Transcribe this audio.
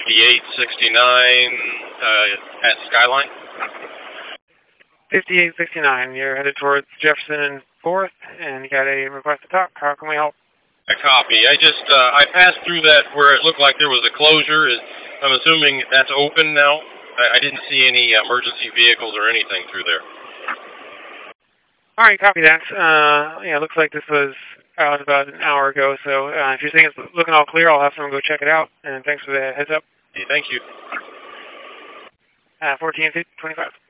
5869 at Skyline. 5869, you're headed towards Jefferson and 4th, and you got a request to talk. How can we help? A copy. I passed through that where it looked like there was a closure. I'm assuming that's open now. I didn't see any emergency vehicles or anything through there. All right, copy that. Yeah, it looks like this was out about an hour ago, so if you're saying it's looking all clear, I'll have someone go check it out, and thanks for the heads up. Hey, thank you. 1425.